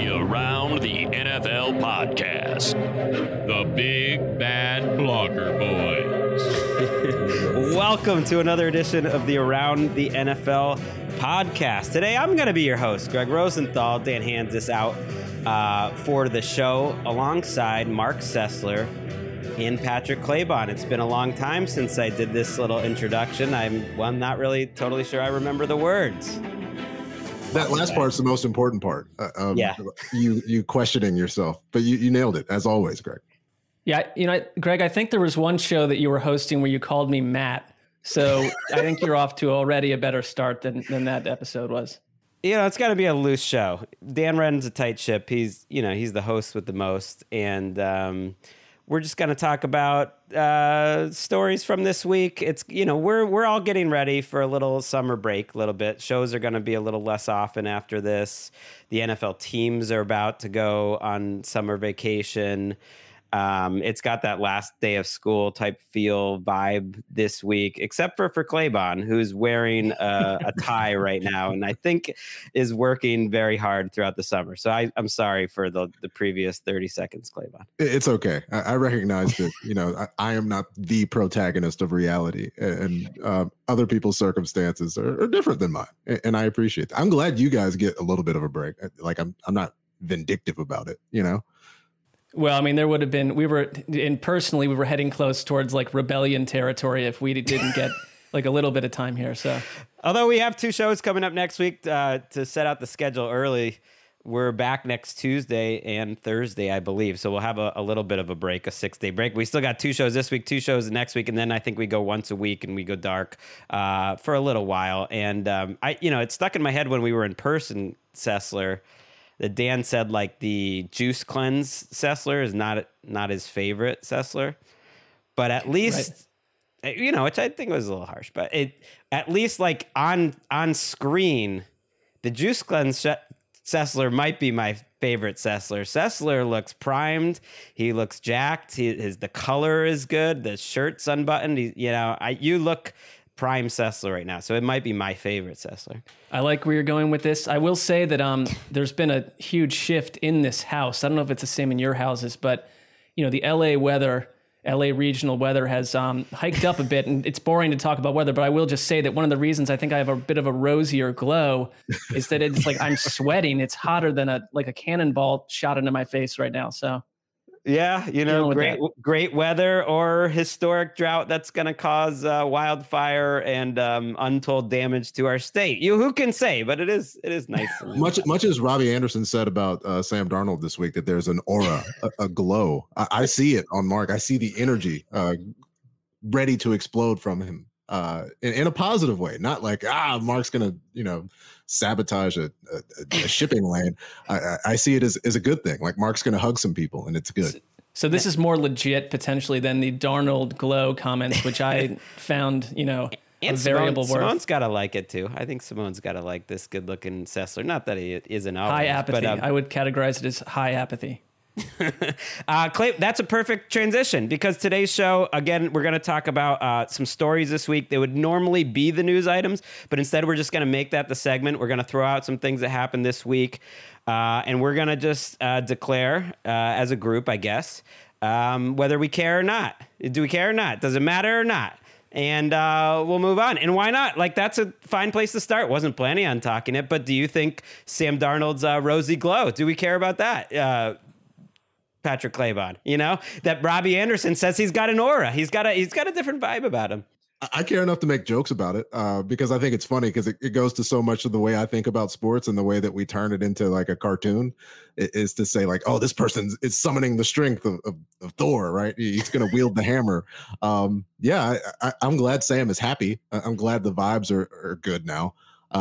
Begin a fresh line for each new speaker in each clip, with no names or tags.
Around the NFL podcast. The Big Bad Blogger Boys.
Welcome to another edition of the Around the NFL podcast. Today, I'm going to be your host, Greg Rosenthal. Dan hands this out for the show alongside Mark Sessler and Patrick Claybon. It's been a long time since I did this little introduction. I'm not really totally sure I remember the words.
That last part's the most important part.
Yeah.
You questioning yourself, but you nailed it as always, Greg.
Yeah, Greg, I think there was one show that you were hosting where you called me Matt. So I think you're off to already a better start than that episode was.
It's got to be a loose show. Dan runs a tight ship. He's the host with the most, and we're just going to talk about stories from this week. It's we're all getting ready for a little summer break, a little bit. Shows are going to be a little less often after this. The NFL teams are about to go on summer vacation. It's got that last day of school type feel vibe this week, except for Claybon, who's wearing a tie right now, and I think is working very hard throughout the summer. So I'm sorry for the previous 30 seconds, Claybon.
It's okay. I recognize that, I am not the protagonist of reality, and other people's circumstances are different than mine, and I appreciate that. I'm glad you guys get a little bit of a break. Like I'm not vindictive about it,
Well, I mean, there would have been, we were heading close towards like rebellion territory if we didn't get like a little bit of time here. So,
although we have two shows coming up next week to set out the schedule early, we're back next Tuesday and Thursday, I believe. So we'll have a little bit of a break, a 6-day break. We still got two shows this week, two shows next week. And then I think we go once a week and we go dark for a little while. And it stuck in my head when we were in person, Sessler, that Dan said like the juice cleanse Sessler is not his favorite Sessler, but at least, which I think was a little harsh, but at least like on screen, the juice cleanse Sessler might be my favorite Sessler. Sessler looks primed. He looks jacked. The color is good. The shirt's unbuttoned. You look prime Sessler right now, so it might be my favorite Sessler.
I like where you're going with this. I will say that there's been a huge shift in this house. I don't know if it's the same in your houses, but the LA regional weather has hiked up a bit, and it's boring to talk about weather, but I will just say that one of the reasons I think I have a bit of a rosier glow is that it's like I'm sweating. It's hotter than a cannonball shot into my face right now. So
yeah, great weather or historic drought that's going to cause wildfire and untold damage to our state. Who can say? But it is nice.
Much as Robbie Anderson said about Sam Darnold this week, that there's an aura, a glow. I see it on Mark. I see the energy ready to explode from him in a positive way. Not like Mark's going to sabotage a shipping lane. I see it as a good thing. Like Mark's going to hug some people, and it's good.
So this is more legit potentially than the Darnold glow comments, which I found, a variable word.
Simone's got to like it too. I think Simone's got to like this good-looking Sessler. Not that he isn't always.
High apathy. But, I would categorize it as high apathy.
Clay, that's a perfect transition because today's show, again, we're going to talk about some stories this week that would normally be the news items, but instead we're just going to make that the segment. We're going to throw out some things that happened this week, and we're going to just declare as a group, I guess, whether we care or not. Do we care or not? Does it matter or not? And we'll move on. And why not? Like, that's a fine place to start. Wasn't planning on talking it, but do you think Sam Darnold's rosy glow? Do we care about that? Patrick Claybon, that Robbie Anderson says he's got an aura. He's got a different vibe about him.
I care enough to make jokes about it because I think it's funny because it goes to so much of the way I think about sports and the way that we turn it into like a cartoon is to say like, oh, this person is summoning the strength of Thor, right? He's going to wield the hammer. I'm glad Sam is happy. I'm glad the vibes are good now.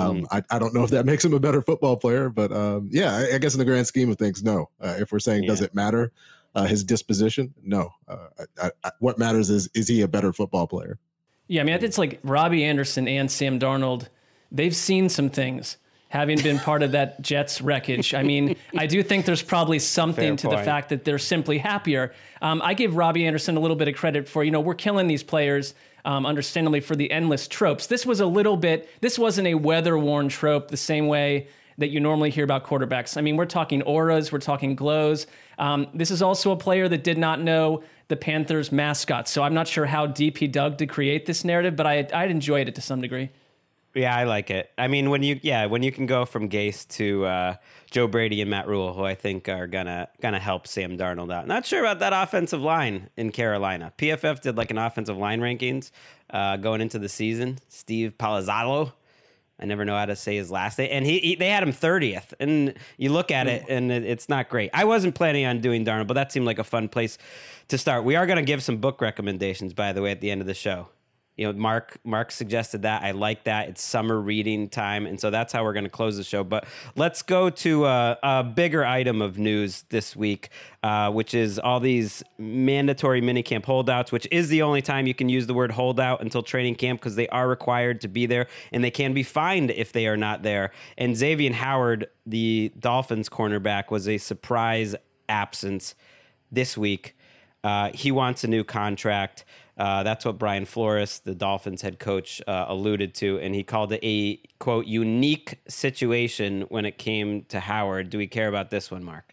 I don't know if that makes him a better football player, but I guess in the grand scheme of things, no. If we're saying, does it matter? His disposition? No. What matters is he a better football player?
Yeah, I mean, I think it's like Robbie Anderson and Sam Darnold, they've seen some things, having been part of that Jets wreckage. I mean, I do think there's probably something to the fact that they're simply happier. I give Robbie Anderson a little bit of credit for, we're killing these players, understandably, for the endless tropes. This wasn't a weather-worn trope the same way that you normally hear about quarterbacks. I mean, we're talking auras, we're talking glows. This is also a player that did not know the Panthers mascot. So I'm not sure how deep he dug to create this narrative, but I enjoyed it to some degree.
Yeah, I like it. I mean, when you can go from Gase to Joe Brady and Matt Rule, who I think are gonna help Sam Darnold out. Not sure about that offensive line in Carolina. PFF did like an offensive line rankings going into the season. Steve Palazzolo, I never know how to say his last name, and they had him 30th. And you look at it, and it's not great. I wasn't planning on doing Darnold, but that seemed like a fun place to start. We are going to give some book recommendations, by the way, at the end of the show. You know, Mark suggested that. I like that. It's summer reading time, and so that's how we're going to close the show. But let's go to a bigger item of news this week, which is all these mandatory minicamp holdouts, which is the only time you can use the word holdout until training camp because they are required to be there, and they can be fined if they are not there. And Xavier Howard, the Dolphins cornerback, was a surprise absence this week. He wants a new contract. That's what Brian Flores, the Dolphins head coach, alluded to, and he called it a, quote, unique situation when it came to Howard. Do we care about this one, Mark?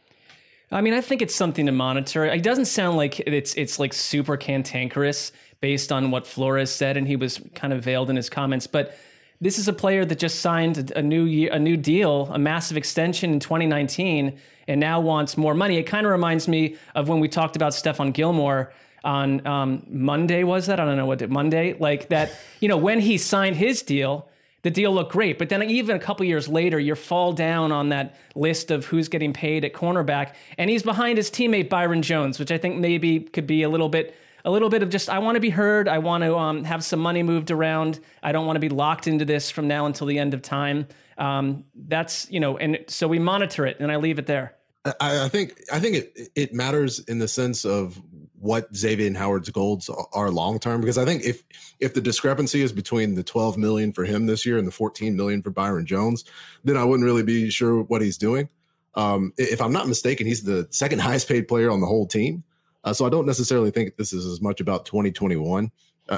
I mean, I think it's something to monitor. It doesn't sound like it's like super cantankerous based on what Flores said, and he was kind of veiled in his comments. But this is a player that just signed a new deal, a massive extension in 2019, and now wants more money. It kind of reminds me of when we talked about Stephon Gilmore on Monday, was that? I don't know what Monday, like that, you know, when he signed his deal, the deal looked great. But then even a couple years later, you fall down on that list of who's getting paid at cornerback. And he's behind his teammate, Byron Jones, which I think maybe could be a little bit of just, I want to be heard. I want to have some money moved around. I don't want to be locked into this from now until the end of time. That's, you know, and so we monitor it, and I leave it there.
I think it matters in the sense of what Xavier Howard's goals are long term, because I think if the discrepancy is between the $12 million for him this year and the $14 million for Byron Jones, then I wouldn't really be sure what he's doing. If I'm not mistaken, he's the second highest paid player on the whole team. So I don't necessarily think this is as much about 2021.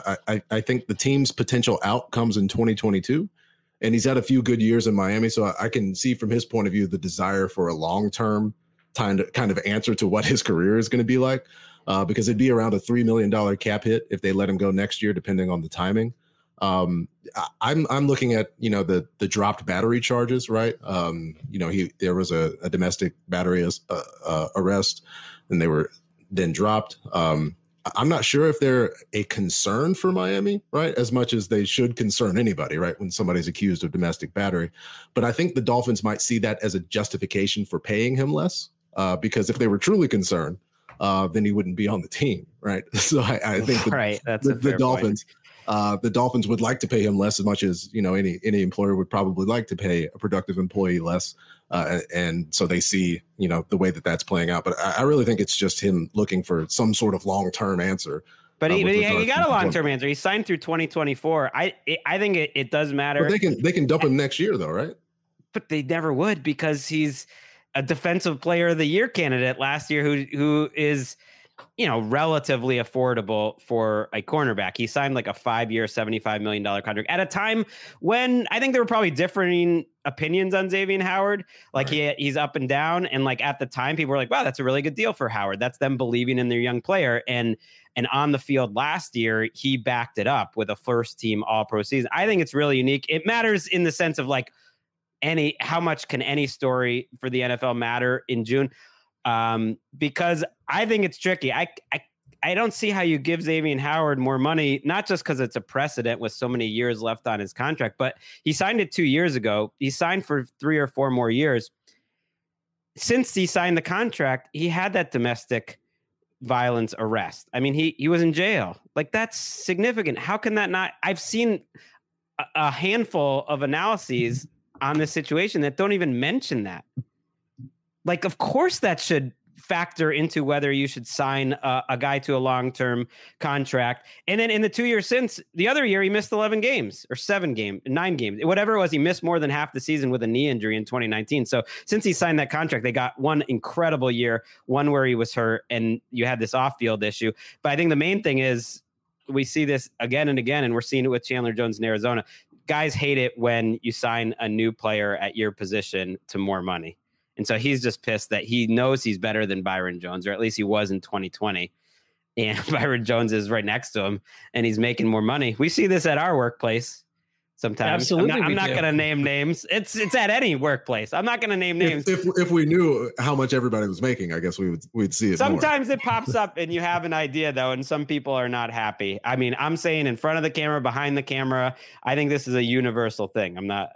I think the team's potential out comes in 2022. And he's had a few good years in Miami, so I can see from his point of view the desire for a long-term kind of answer to what his career is going to be like, because it'd be around a $3 million cap hit if they let him go next year, depending on the timing. I'm looking at, you know, the dropped battery charges, right? You know, there was a domestic battery arrest, and they were then dropped. I'm not sure if they're a concern for Miami, right? As much as they should concern anybody, right? When somebody's accused of domestic battery. But I think the Dolphins might see that as a justification for paying him less, because if they were truly concerned, then he wouldn't be on the team, right? So I think the Dolphins, the Dolphins would like to pay him less, as much as, you know, any employer would probably like to pay a productive employee less. And so they see, you know, the way that that's playing out. But I really think it's just him looking for some sort of long-term answer. But
he got a long-term answer. He signed through 2024. I think it does matter.
But they can dump him next year, though, right?
But they never would, because he's a defensive player of the year candidate last year who is, you know, relatively affordable for a cornerback. He signed like a 5-year, $75 million contract at a time when I think there were probably differing opinions on Xavier Howard. Like he's up and down. And like at the time, people were like, wow, that's a really good deal for Howard. That's them believing in their young player. And on the field last year, he backed it up with a first team all-pro season. I think it's really unique. It matters in the sense of like how much can any story for the NFL matter in June? Because I think it's tricky. I don't see how you give Xavier Howard more money, not just because it's a precedent with so many years left on his contract, but he signed it 2 years ago. He signed for 3 or 4 more years. Since he signed the contract, he had that domestic violence arrest. I mean, he was in jail. Like, that's significant. How can that not? I've seen a handful of analyses on this situation that don't even mention that. Like, of course that should factor into whether you should sign a guy to a long-term contract. And then in the 2 years since, the other year, he missed 11 games or 9 games, whatever it was. He missed more than half the season with a knee injury in 2019. So since he signed that contract, they got one incredible year, one where he was hurt, and you had this off-field issue. But I think the main thing is, we see this again and again, and we're seeing it with Chandler Jones in Arizona. guys hate it when you sign a new player at your position to more money. And so he's just pissed that he knows he's better than Byron Jones, or at least he was in 2020. And Byron Jones is right next to him and he's making more money. We see this at our workplace sometimes.
Absolutely.
I'm not going to name names. It's at any workplace. I'm not going to name names.
If we knew how much everybody was making, I guess we'd see it.
Sometimes
more.
It pops up and you have an idea though, and some people are not happy. I mean, I'm saying in front of the camera, behind the camera, I think this is a universal thing.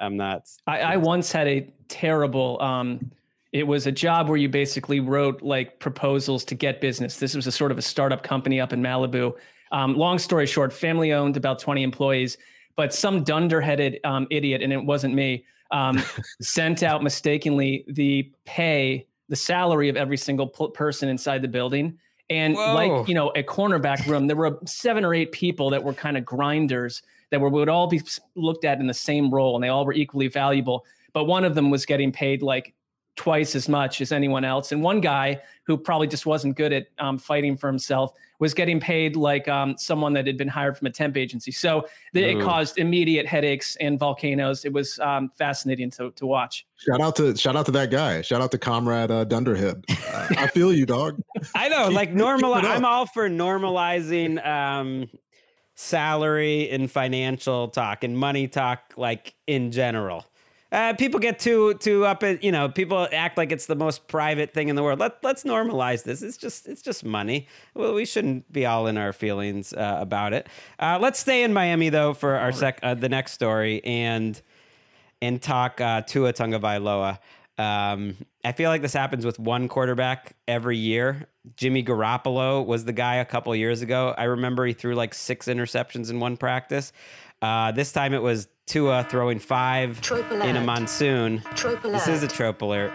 I
once had a terrible, it was a job where you basically wrote like proposals to get business. This was a sort of a startup company up in Malibu. Long story short, family owned, about 20 employees, but some dunderheaded idiot, and it wasn't me, sent out mistakenly the salary of every single person inside the building. And like, a cornerback room, there were 7 or 8 people that were kind of grinders that would all be looked at in the same role, and they all were equally valuable. But one of them was getting paid like twice as much as anyone else. And one guy who probably just wasn't good at fighting for himself was getting paid like someone that had been hired from a temp agency. So it caused immediate headaches and volcanoes. It was fascinating to watch.
Shout out to that guy. Shout out to Comrade Dunderhead. I feel you, dog.
I know, like I'm all for normalizing salary and financial talk and money talk, like in general. People get too up at, people act like it's the most private thing in the world. Let's normalize this. It's just money. Well, we shouldn't be all in our feelings about it. Let's stay in Miami though for our the next story and talk Tua Tagovailoa. I feel like this happens with one quarterback every year. Jimmy Garoppolo was the guy a couple years ago. I remember he threw like 6 interceptions in one practice. This time it was Tua throwing 5 in a monsoon. This is a trope alert.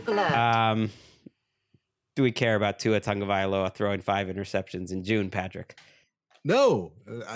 Do we care about Tua Tagovailoa throwing 5 interceptions in June, Patrick?
No,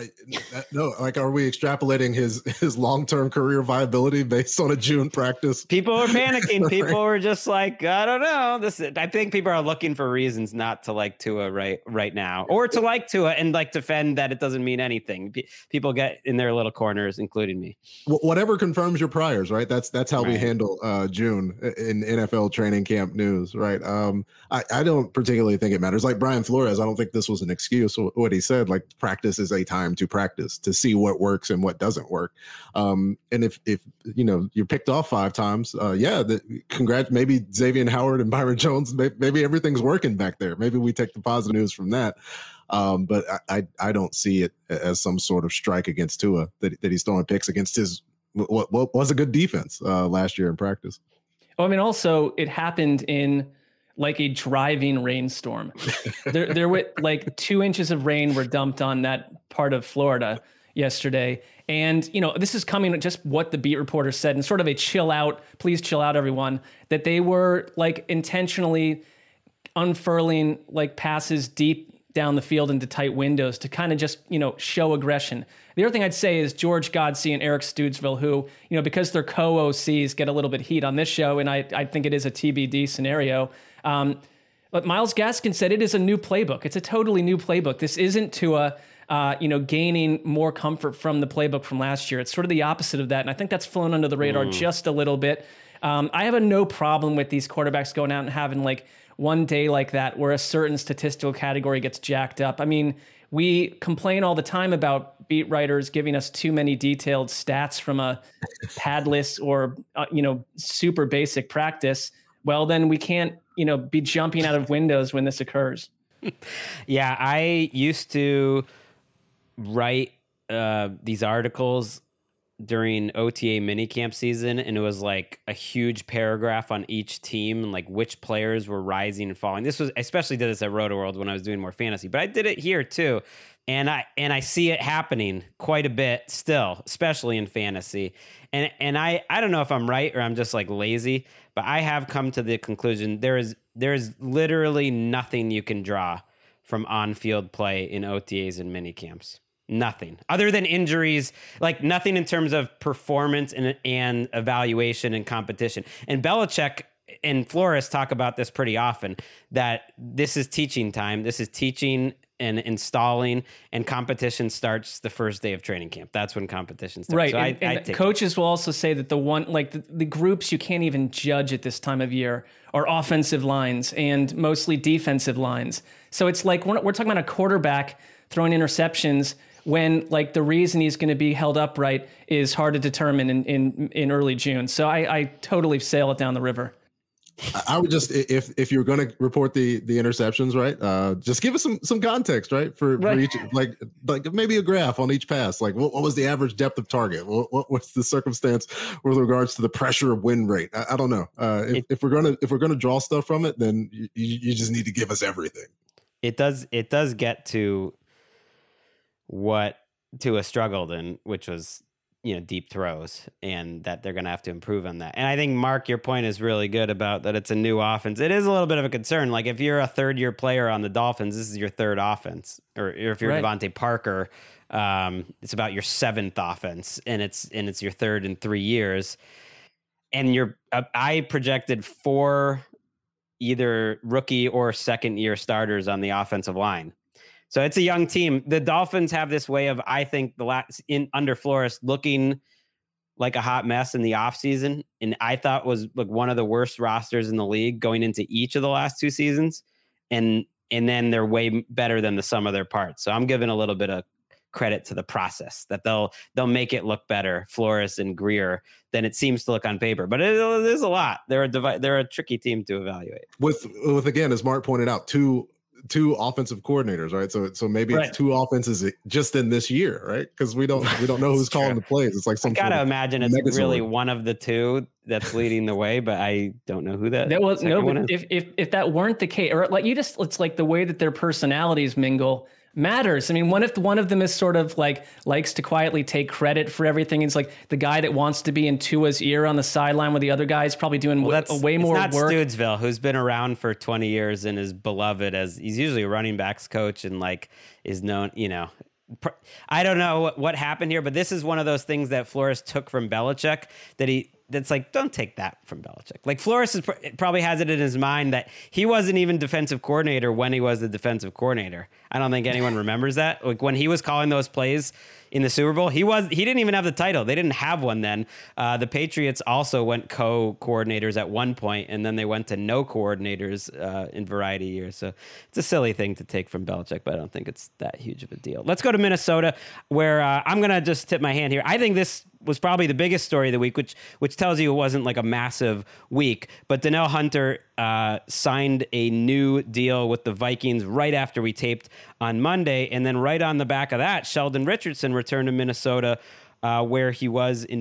no. Like, are we extrapolating his long-term career viability based on a June practice?
People were panicking. People were just like, I don't know. I think people are looking for reasons not to like Tua right now, or to like Tua and like defend that it doesn't mean anything. People get in their little corners, including me.
Whatever confirms your priors, right? That's how we handle June in NFL training camp news, right? I don't particularly think it matters. Like Brian Flores, I don't think this was an excuse. What he said, like, practice is a time to practice, to see what works and what doesn't work. And if you're picked off 5 times, congrats. Maybe Xavier Howard and Byron Jones, maybe everything's working back there. Maybe we take the positive news from that. But I don't see it as some sort of strike against Tua that he's throwing picks against his what was a good defense last year in practice.
Oh, I mean, also it happened in like a driving rainstorm. there were like 2 inches of rain were dumped on that part of Florida yesterday. And, this is coming just what the beat reporter said, and sort of a please chill out, everyone, that they were like intentionally unfurling like passes deep down the field into tight windows to kind of just, show aggression. The other thing I'd say is George Godsey and Eric Stoodsville, who, because they're co-OCs, get a little bit heat on this show, and I think it is a TBD scenario. But Myles Gaskin said it is a new playbook. It's a totally new playbook. This isn't Tua, gaining more comfort from the playbook from last year. It's sort of the opposite of that, and I think that's flown under the radar just a little bit. I have no problem with these quarterbacks going out and having like one day like that where a certain statistical category gets jacked up. I mean, we complain all the time about beat writers giving us too many detailed stats from a padless or, super basic practice. Well, then we can't, be jumping out of windows when this occurs.
Yeah, I used to write these articles during OTA minicamp season, and it was like a huge paragraph on each team and like which players were rising and falling. I especially did this at Roto-World when I was doing more fantasy, but I did it here too. And I see it happening quite a bit still, especially in fantasy. And I don't know if I'm right or I'm just like lazy, but I have come to the conclusion there is literally nothing you can draw from on-field play in OTAs and minicamps. Nothing other than injuries, like nothing in terms of performance and evaluation and competition. And Belichick and Flores talk about this pretty often, that this is teaching time. This is teaching and installing, and competition starts the first day of training camp. That's when competition starts.
Right.
So
And coaches will also say that the groups you can't even judge at this time of year are offensive lines and mostly defensive lines. So it's like we're talking about a quarterback throwing interceptions when like the reason he's going to be held upright is hard to determine in early June. So I totally sail it down the river.
I would just, if you're going to report the interceptions, right? Just give us some context, right? For each, like maybe a graph on each pass. Like what was the average depth of target? What's the circumstance with regards to the pressure of win rate? I don't know. If we're gonna draw stuff from it, then you just need to give us everything.
It does get to a struggle then, which was, deep throws, and that they're going to have to improve on that. And I think, Mark, your point is really good about that it's a new offense. It is a little bit of a concern. Like if you're a third-year player on the Dolphins, this is your third offense. Or if you're Devontae Parker, it's about your seventh offense, and it's your third in 3 years. And I projected 4 either rookie or second-year starters on the offensive line. So it's a young team. The Dolphins have this way of, I think, under Flores looking like a hot mess in the offseason. And I thought was like one of the worst rosters in the league going into each of the last 2 seasons. And then they're way better than the sum of their parts. So I'm giving a little bit of credit to the process that they'll make it look better, Flores and Greer, than it seems to look on paper. But it is a lot. They're a tricky team to evaluate.
With again, as Mark pointed out, two offensive coordinators, right? So maybe it's 2 offenses just in this year, right? Because we don't know who's calling the plays. It's like some. I
gotta imagine it's really one of the 2 that's leading the way, but I don't know who that.
Was no, but if that weren't the case, or like it's like the way that their personalities mingle matters. I mean, one of them is sort of like likes to quietly take credit for everything. It's like the guy that wants to be in Tua's ear on the sideline with the other guys probably doing way more work. It's not
Studesville, who's been around for 20 years and is beloved as he's usually a running backs coach and like is known, I don't know what happened here, but this is one of those things that Flores took from Belichick that's like, don't take that from Belichick. Like Flores probably has it in his mind that he wasn't even defensive coordinator when he was the defensive coordinator. I don't think anyone remembers that. Like when he was calling those plays in the Super Bowl, he didn't even have the title. They didn't have one then. The Patriots also went co-coordinators at one point, and then they went to no coordinators in variety of years. So it's a silly thing to take from Belichick, but I don't think it's that huge of a deal. Let's go to Minnesota, where I'm going to just tip my hand here. I think this was probably the biggest story of the week, which tells you it wasn't like a massive week. But Danielle Hunter signed a new deal with the Vikings right after we taped on Monday. And then right on the back of that, Sheldon Richardson returned to Minnesota, where he was in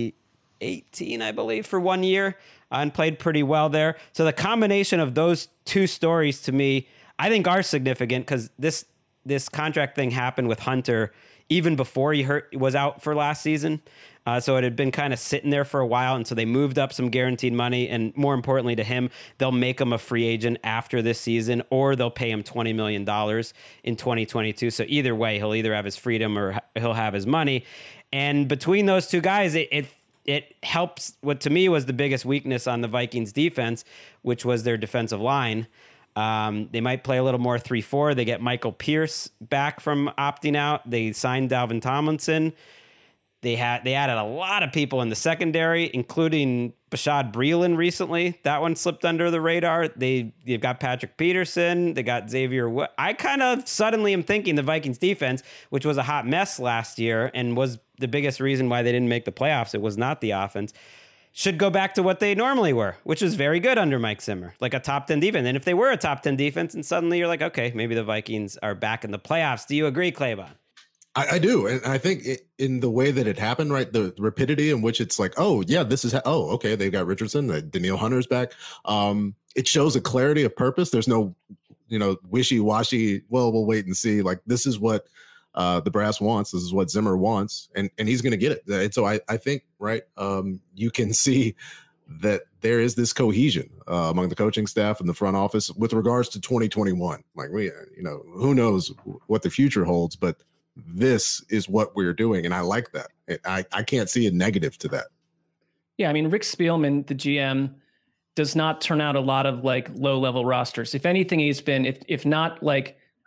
2018, I believe, for 1 year, and played pretty well there. So the combination of those 2 stories to me, I think are significant because this contract thing happened with Hunter even before he was out for last season. So it had been kind of sitting there for a while. And so they moved up some guaranteed money. And more importantly to him, they'll make him a free agent after this season, or they'll pay him $20 million in 2022. So either way, he'll either have his freedom or he'll have his money. And between those 2 guys, it helps what to me was the biggest weakness on the Vikings defense, which was their defensive line. They might play a little more 3-4. They get Michael Pierce back from opting out. They signed Dalvin Tomlinson. They added a lot of people in the secondary, including Bashad Breeland recently. That one slipped under the radar. They've got Patrick Peterson. They got Xavier. I kind of suddenly am thinking the Vikings defense, which was a hot mess last year and was the biggest reason why they didn't make the playoffs. It was not the offense. Should go back to what they normally were, which was very good under Mike Zimmer, like a top 10 defense. And if they were a top 10 defense, and suddenly you're like, okay, maybe the Vikings are back in the playoffs. Do you agree, Claybon?
I do. And I think in the way that it happened, right, the rapidity in which it's like, oh, yeah, this is, okay, they've got Richardson, Danielle Hunter's back. It shows a clarity of purpose. There's no, wishy-washy, well, we'll wait and see. Like, this is what the brass wants. This is what Zimmer wants, and he's going to get it. And so I think, right, you can see that there is this cohesion among the coaching staff and the front office with regards to 2021. Like, who knows what the future holds, but this is what we're doing. And I like that. I can't see a negative to that.
Yeah. I mean, Rick Spielman, the GM, does not turn out a lot of like low level rosters. If anything, he's been, if not like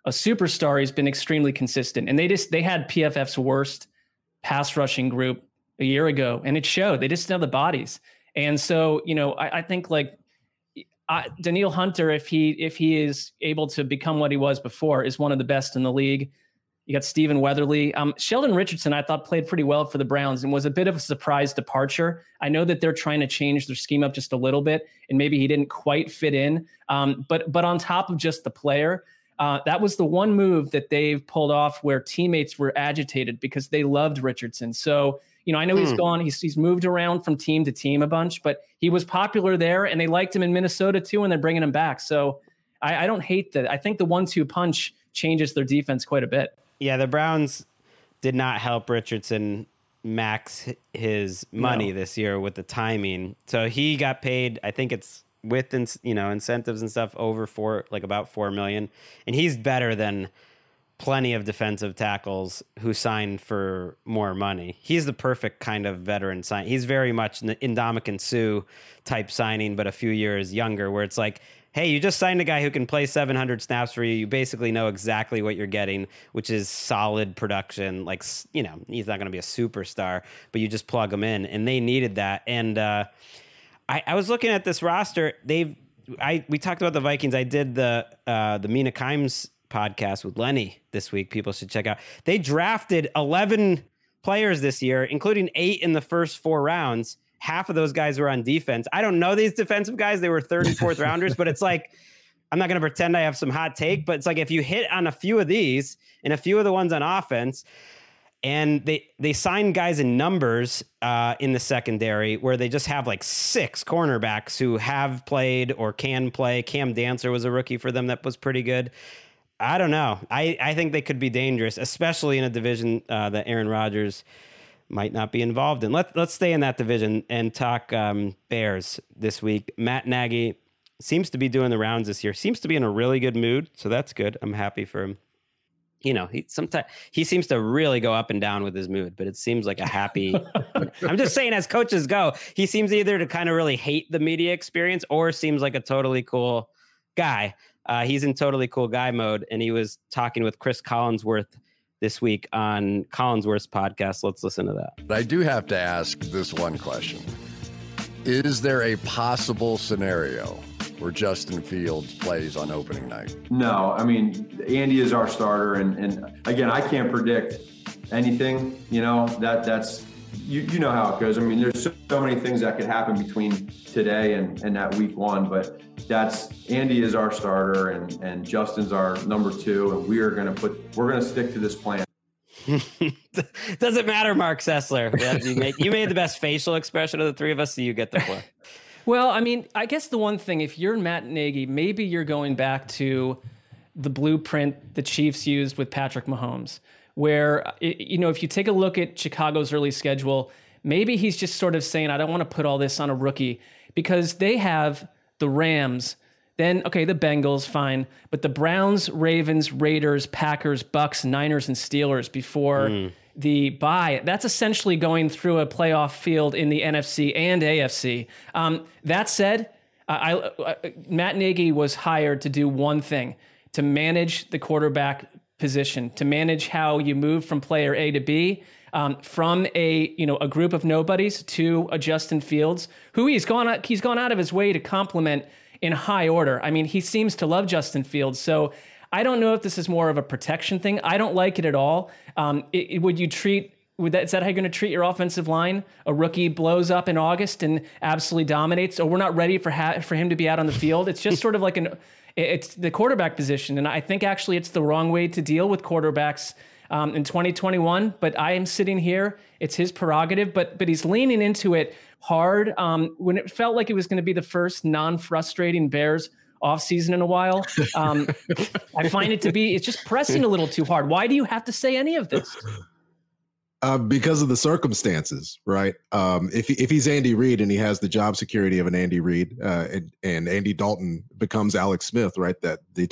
a superstar. He's been extremely consistent. And they had PFF's worst pass rushing group a year ago, and it showed. They just didn't have the bodies. And so, I think like Danielle Hunter, if he is able to become what he was before, is one of the best in the league. You got Stephen Weatherly. Sheldon Richardson, I thought, played pretty well for the Browns and was a bit of a surprise departure. I know that they're trying to change their scheme up just a little bit, and maybe he didn't quite fit in. But on top of just the player, that was the one move that they've pulled off where teammates were agitated because they loved Richardson. So, I know he's gone. He's moved around from team to team a bunch, but he was popular there, and they liked him in Minnesota too, and they're bringing him back. So I don't hate that. I think the 1-2 punch changes their defense quite a bit.
Yeah, the Browns did not help Richardson max his money this year with the timing. So he got paid, I think it's with incentives and stuff, about $4 million. And he's better than plenty of defensive tackles who signed for more money. He's the perfect kind of veteran sign. He's very much an Ndamukong Suh type signing, but a few years younger, where it's like, hey, you just signed a guy who can play 700 snaps for you. You basically know exactly what you're getting, which is solid production. Like, he's not going to be a superstar, but you just plug him in, and they needed that. And I was looking at this roster. We talked about the Vikings. I did the Mina Kimes podcast with Lenny this week. People should check out. They drafted 11 players this year, including 8 in the first 4 rounds. Half of those guys were on defense. I don't know these defensive guys. They were 3rd and 4th rounders, but it's like, I'm not going to pretend I have some hot take, but it's like if you hit on a few of these and a few of the ones on offense, and they sign guys in numbers in the secondary where they just have like 6 cornerbacks who have played or can play. Cam Dancer was a rookie for them that was pretty good. I don't know. I think they could be dangerous, especially in a division that Aaron Rodgers might not be involved in. Let's stay in that division and talk Bears this week. Matt Nagy seems to be doing the rounds this year. Seems to be in a really good mood, so that's good. I'm happy for him. He seems to really go up and down with his mood, but it seems like a happy. I'm just saying, as coaches go, he seems either to kind of really hate the media experience or seems like a totally cool guy. He's in totally cool guy mode, and he was talking with Chris Collinsworth this week on Collinsworth's podcast. Let's listen to that.
But I do have to ask this one question. Is there a possible scenario where Justin Fields plays on opening night?
No, I mean, Andy is our starter. And again, I can't predict anything, that's, you know how it goes. I mean, there's so many things that could happen between today and that week 1, but Andy is our starter and Justin's our number 2. And we're going to stick to this plan.
Doesn't matter, Mark Sessler. You made the best facial expression of the 3 of us, so you get the play.
Well, I mean, I guess the one thing, if you're Matt Nagy, maybe you're going back to the blueprint the Chiefs used with Patrick Mahomes, where, if you take a look at Chicago's early schedule, maybe he's just sort of saying, I don't want to put all this on a rookie, because they have the Rams, then, okay, the Bengals, fine, but the Browns, Ravens, Raiders, Packers, Bucks, Niners, and Steelers before the bye. That's essentially going through a playoff field in the NFC and AFC. That said, Matt Nagy was hired to do one thing, to manage the quarterback position, to manage how you move from player A to B, from a group of nobodies to a Justin Fields, who he's gone out of his way to compliment in high order. I mean, he seems to love Justin Fields. So I don't know if this is more of a protection thing. I don't like it at all. Is that how you're going to treat your offensive line? A rookie blows up in August and absolutely dominates, or we're not ready for him to be out on the field? It's just sort of like it's the quarterback position. And I think actually it's the wrong way to deal with quarterbacks in 2021. But I am sitting here. It's his prerogative, but he's leaning into it hard. When it felt like it was going to be the first non-frustrating Bears offseason in a while, I find it to be, it's just pressing a little too hard. Why do you have to say any of this?
Because of the circumstances, right? If he's Andy Reid and he has the job security of an Andy Reid, and Andy Dalton becomes Alex Smith, right? That the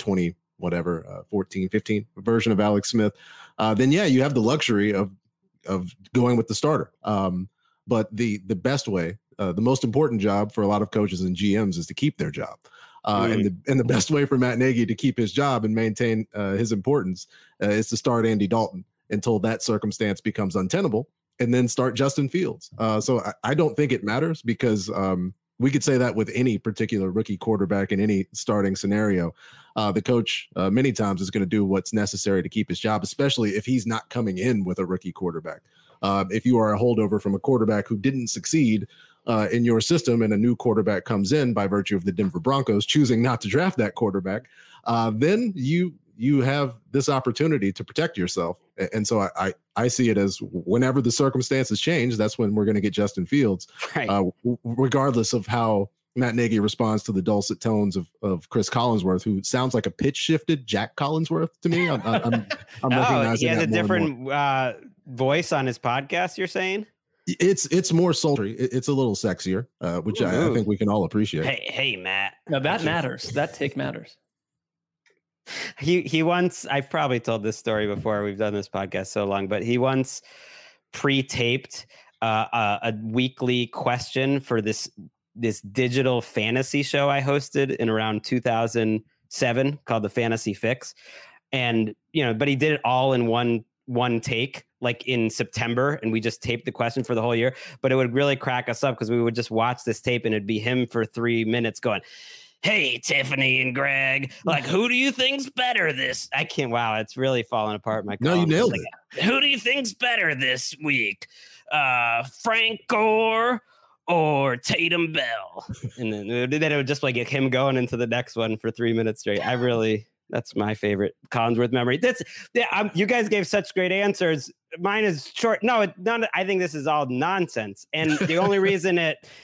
14, 15 version of Alex Smith, then yeah, you have the luxury of going with the starter. But the best way, the most important job for a lot of coaches and GMs is to keep their job. And the best way for Matt Nagy to keep his job and maintain his importance is to start Andy Dalton until that circumstance becomes untenable, and then start Justin Fields. So I don't think it matters, because we could say that with any particular rookie quarterback in any starting scenario. The coach many times is going to do what's necessary to keep his job, especially if he's not coming in with a rookie quarterback. If you are a holdover from a quarterback who didn't succeed in your system, and a new quarterback comes in by virtue of the Denver Broncos choosing not to draft that quarterback, then you have this opportunity to protect yourself. And so I see it as, whenever the circumstances change, that's when we're going to get Justin Fields, right? Regardless of how Matt Nagy responds to the dulcet tones of Chris Collinsworth, who sounds like a pitch shifted Jack Collinsworth to me. I'm recognizing
he has
that
a different voice on his podcast, you're saying?
It's more sultry. It's a little sexier, which I think we can all appreciate.
Hey, Matt.
Now that matters. That take matters.
He once, I've probably told this story before, we've done this podcast so long, but he once pre-taped a weekly question for this digital fantasy show I hosted in around 2007 called the Fantasy Fix. And, but he did it all in one take, like in September, and we just taped the question for the whole year. But it would really crack us up, because we would just watch this tape and it'd be him for 3 minutes going, "Hey, Tiffany and Greg, like, who do you think's better this?" Wow, it's really falling apart.
No, you nailed it.
Who do you think's better this week? Frank Gore or Tatum Bell? And then it would just like get him going into the next one for 3 minutes straight. That's my favorite Collinsworth memory. You guys gave such great answers. Mine is short. No, I think this is all nonsense. And the only reason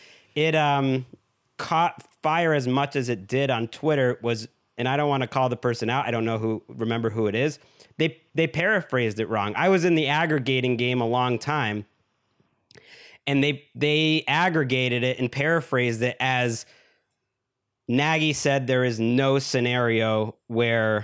it caught fire as much as it did on Twitter was, and I don't want to call the person out, I don't remember who it is. They paraphrased it wrong. I was in the aggregating game a long time, and they aggregated it and paraphrased it as, Nagy said there is no scenario where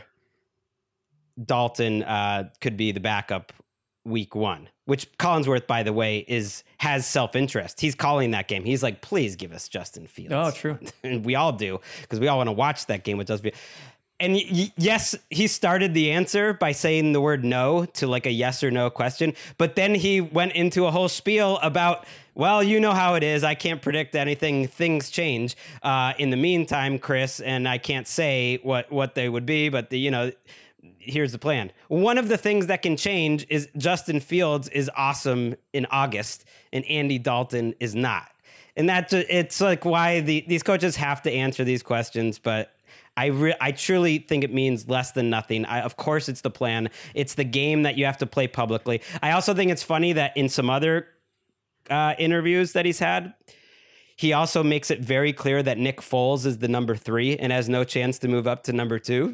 Dalton could be the backup week 1, which Collinsworth, by the way, has self-interest. He's calling that game. He's like, please give us Justin Fields.
Oh, true.
And we all do, because we all want to watch that game with Justin Fields. And yes, he started the answer by saying the word no to like a yes or no question. But then he went into a whole spiel about, well, you know how it is. I can't predict anything. Things change. In the meantime, Chris, and I can't say what they would be, but here's the plan. One of the things that can change is Justin Fields is awesome in August and Andy Dalton is not. And it's like why these coaches have to answer these questions, but I truly think it means less than nothing. Of course, it's the plan. It's the game that you have to play publicly. I also think it's funny that in some other interviews that he's had, he also makes it very clear that Nick Foles is the number 3 and has no chance to move up to number 2,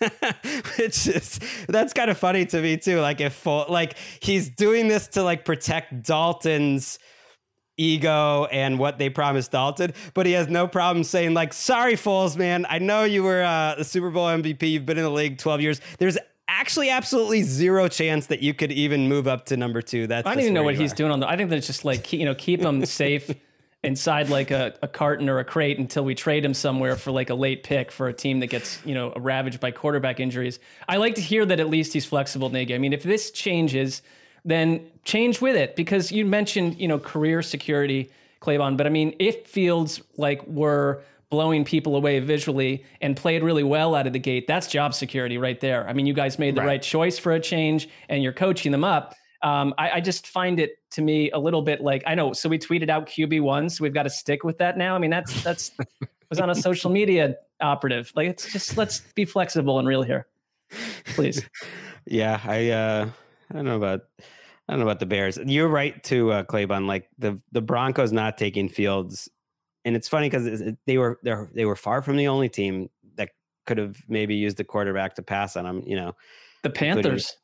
that's kind of funny to me too. Like he's doing this to like protect Dalton's ego and what they promised Dalton, but he has no problem saying like, sorry, Foles, man. I know you were a Super Bowl MVP. You've been in the league 12 years. There's actually absolutely zero chance that you could even move up to number 2. I
don't even know what he's doing I think that's just like, keep him safe inside like a carton or a crate until we trade him somewhere for like a late pick for a team that gets, ravaged by quarterback injuries. I like to hear that at least he's flexible, Nagy. I mean, if this changes, then change with it, because you mentioned, career security, Claybon. But I mean, if Fields were blowing people away visually and played really well out of the gate, that's job security right there. I mean, you guys made the right choice for a change and you're coaching them up. I just find it to me a little bit like, I know, so we tweeted out QB1, so we've got to stick with that now. I mean, that's was on a social media operative. Like, it's just, let's be flexible and real here, please.
Yeah. I don't know about the Bears. You're right too, Claybon. Like the Broncos not taking Fields, and it's funny because they were far from the only team that could have maybe used the quarterback to pass on them.
The Panthers,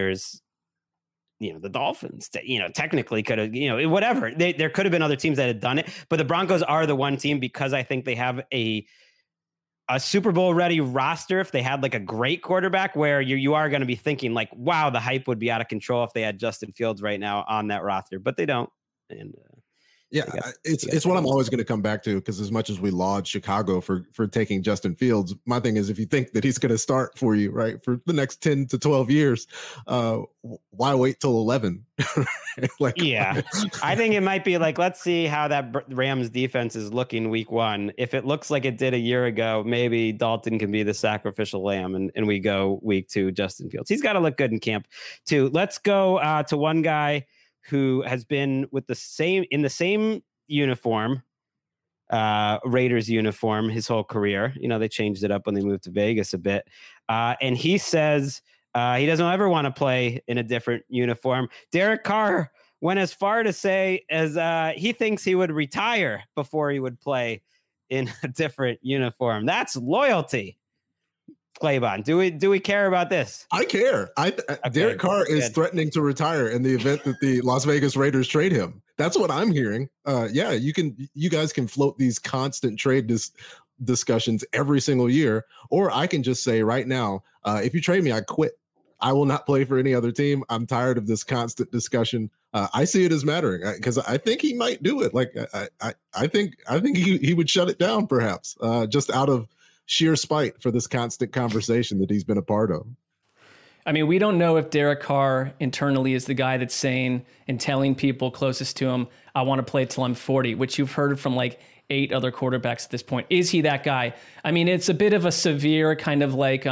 the Dolphins, technically could have, whatever. There could have been other teams that had done it, but the Broncos are the one team because I think they have a Super Bowl ready roster. If they had like a great quarterback, where you are going to be thinking like, wow, the hype would be out of control if they had Justin Fields right now on that roster, but they don't. And
Yeah, it's what I'm always going to come back to, because as much as we laud Chicago for taking Justin Fields, my thing is, if you think that he's going to start for you, right, for the next 10 to 12 years, why wait till 11?
Yeah, I think it might be like, let's see how that Rams defense is looking week 1. If it looks like it did a year ago, maybe Dalton can be the sacrificial lamb, and we go week 2, Justin Fields. He's got to look good in camp too. Let's go to one guy who has been with the same uniform, Raiders uniform, his whole career. They changed it up when they moved to Vegas a bit. And he says he doesn't ever want to play in a different uniform. Derek Carr went as far to say as he thinks he would retire before he would play in a different uniform. That's loyalty. Claybon, do we care about this?
I care. Derek Carr is threatening to retire in the event that the Las Vegas Raiders trade him. That's what I'm hearing. Yeah, you guys can float these constant trade discussions every single year, or I can just say right now, if you trade me, I quit. I will not play for any other team. I'm tired of this constant discussion. I see it as mattering, because I think he might do it. Like I think he would shut it down, perhaps, just out of sheer spite for this constant conversation that he's been a part of.
I mean, we don't know if Derek Carr internally is the guy that's saying and telling people closest to him, I want to play till I'm 40, which you've heard from like 8 other quarterbacks at this point. Is he that guy? I mean, it's a bit of a severe kind of like,